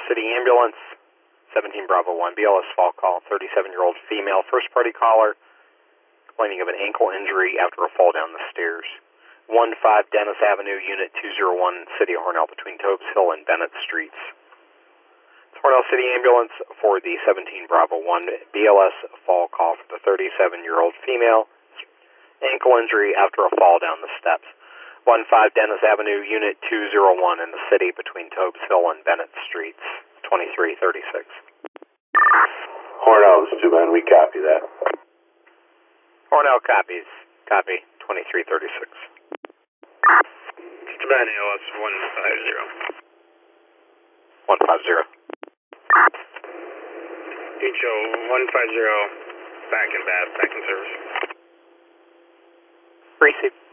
City Ambulance, 17 Bravo 1, BLS fall call, 37-year-old female first party caller, complaining of an ankle injury after a fall down the stairs. 15 Dennis Avenue, Unit 201, City of Hornell, between Tobes Hill and Bennett Streets. It's Hornell City Ambulance for the 17 Bravo 1 BLS fall call for the 37-year-old female, ankle injury after a fall down the steps. 15 Dennis Avenue, Unit 201 in the city between Tobes Hill and Bennett Streets, 2336. Hornell, this is 2-man, we copy that. Hornell copies. Copy, 2336. Mr. Ben, ALS 150. 150. HO 150, back in service. Receive.